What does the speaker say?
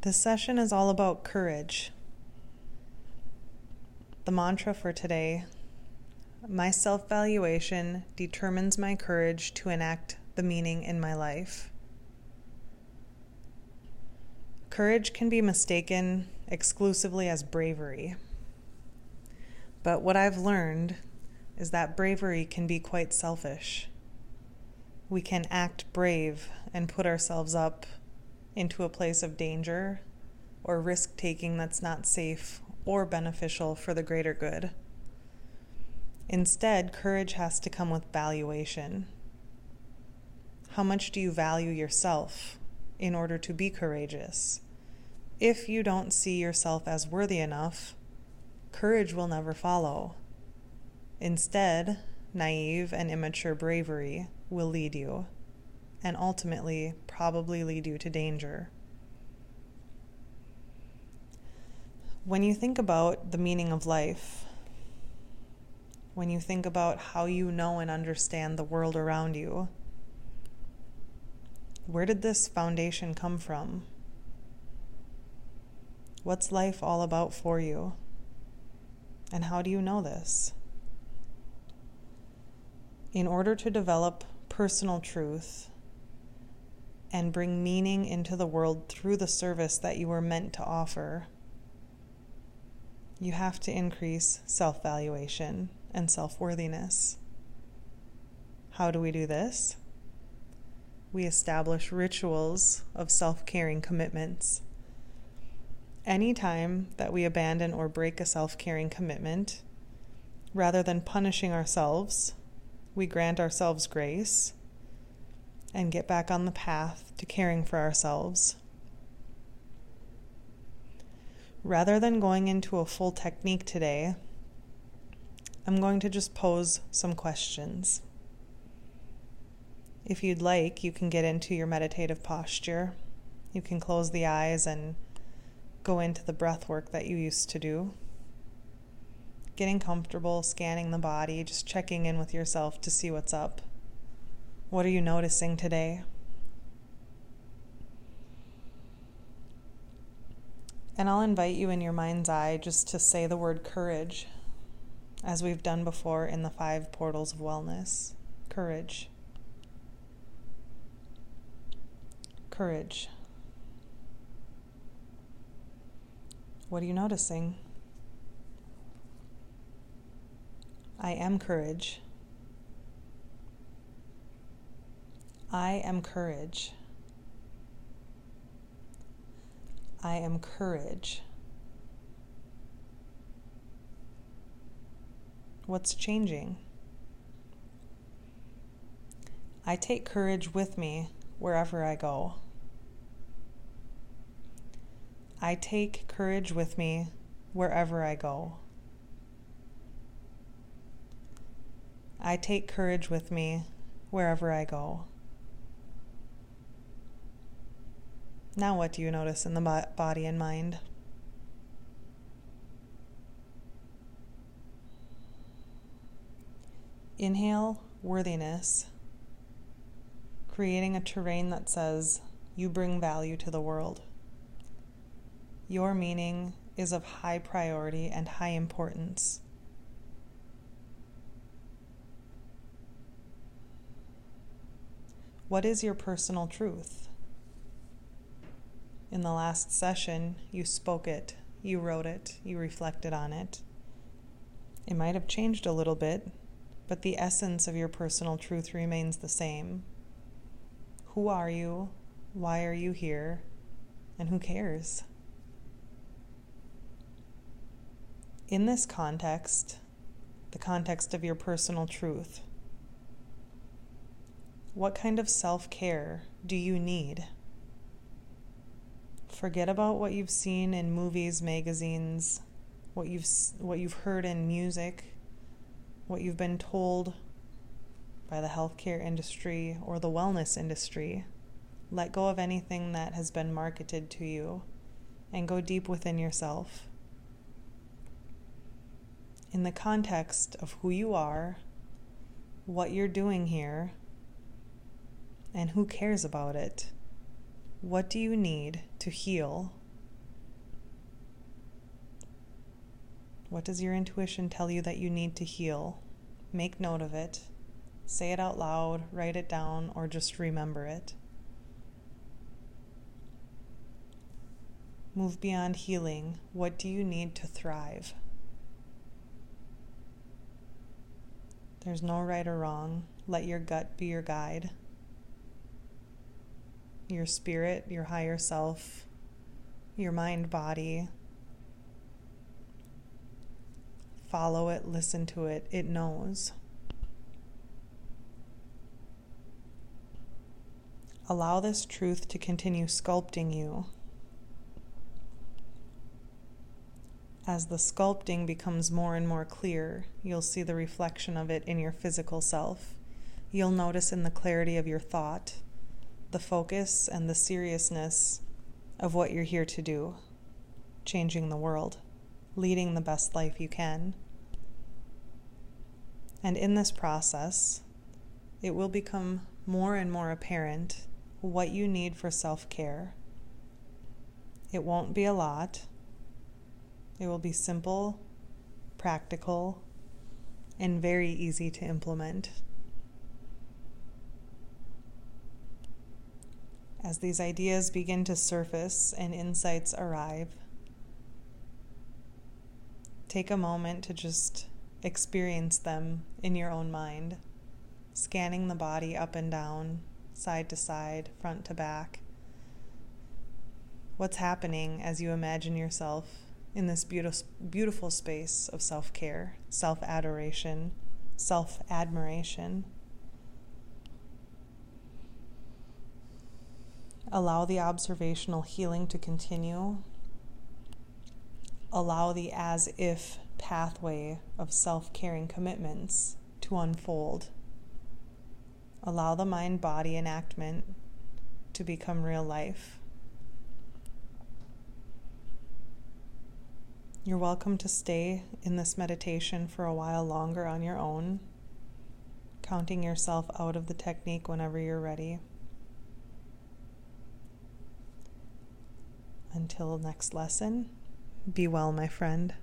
This session is all about courage. The mantra for today: my self-valuation determines my courage to enact the meaning in my life. Courage can be mistaken exclusively as bravery. But what I've learned is that bravery can be quite selfish. We can act brave and put ourselves up into a place of danger or risk-taking that's not safe or beneficial for the greater good. Instead, courage has to come with valuation. How much do you value yourself in order to be courageous? If you don't see yourself as worthy enough, courage will never follow. Instead, naive and immature bravery will lead you, and ultimately probably lead you to danger. When you think about the meaning of life, when you think about how you know and understand the world around you, where did this foundation come from? What's life all about for you? And how do you know this? In order to develop personal truth and bring meaning into the world through the service that you were meant to offer, you have to increase self-valuation and self-worthiness. How do we do this? We establish rituals of self-caring commitments. Any time that we abandon or break a self-caring commitment, rather than punishing ourselves, we grant ourselves grace and get back on the path to caring for ourselves. Rather than going into a full technique today, I'm going to just pose some questions. If you'd like, you can get into your meditative posture. You can close the eyes and go into the breath work that you used to do. Getting comfortable, scanning the body, just checking in with yourself to see what's up. What are you noticing today? And I'll invite you in your mind's eye just to say the word courage, as we've done before in the 5 portals of wellness. Courage. Courage. What are you noticing? I am courage. I am courage. I am courage. What's changing? I take courage with me wherever I go. I take courage with me wherever I go. I take courage with me wherever I go. Now what do you notice in the body and mind? Inhale worthiness, creating a terrain that says you bring value to the world. Your meaning is of high priority and high importance. What is your personal truth? In the last session, you spoke it, you wrote it, you reflected on it. It might have changed a little bit, but the essence of your personal truth remains the same. Who are you? Why are you here? And who cares? In this context, the context of your personal truth, what kind of self-care do you need? Forget about what you've seen in movies, magazines, what you've heard in music, what you've been told by the healthcare industry or the wellness industry. Let go of anything that has been marketed to you and go deep within yourself. In the context of who you are, what you're doing here, and who cares about it, what do you need to heal What does your intuition tell you that you need to heal? Make note of it. Say it out loud, write it down, or just remember it. Move beyond healing. What do you need to thrive? There's no right or wrong. Let your gut be your guide. Your spirit, your higher self, your mind, body. Follow it, listen to it. It knows. Allow this truth to continue sculpting you. As the sculpting becomes more and more clear, you'll see the reflection of it in your physical self. You'll notice in the clarity of your thought, the focus and the seriousness of what you're here to do, changing the world, leading the best life you can. And in this process, it will become more and more apparent what you need for self-care. It won't be a lot. It will be simple, practical, and very easy to implement. As these ideas begin to surface and insights arrive, take a moment to just experience them in your own mind, scanning the body up and down, side to side, front to back. What's happening as you imagine yourself in this beautiful space of self-care, self-adoration, self-admiration? Allow the observational healing to continue. Allow the as-if pathway of self-caring commitments to unfold. Allow the mind-body enactment to become real life. You're welcome to stay in this meditation for a while longer on your own, counting yourself out of the technique whenever you're ready. Until next lesson, be well, my friend.